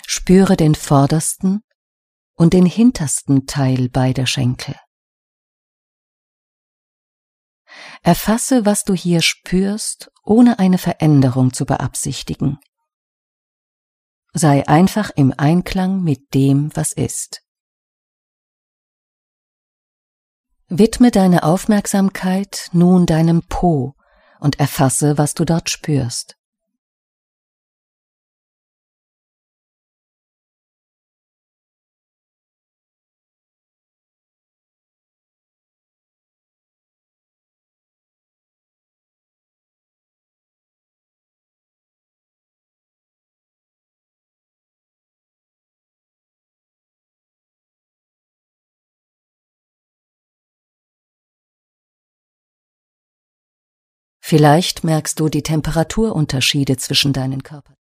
Spüre den vordersten und den hintersten Teil beider Schenkel. Erfasse, was du hier spürst, ohne eine Veränderung zu beabsichtigen. Sei einfach im Einklang mit dem, was ist. Widme deine Aufmerksamkeit nun deinem Po und erfasse, was du dort spürst. Vielleicht merkst du die Temperaturunterschiede zwischen deinen Körpern.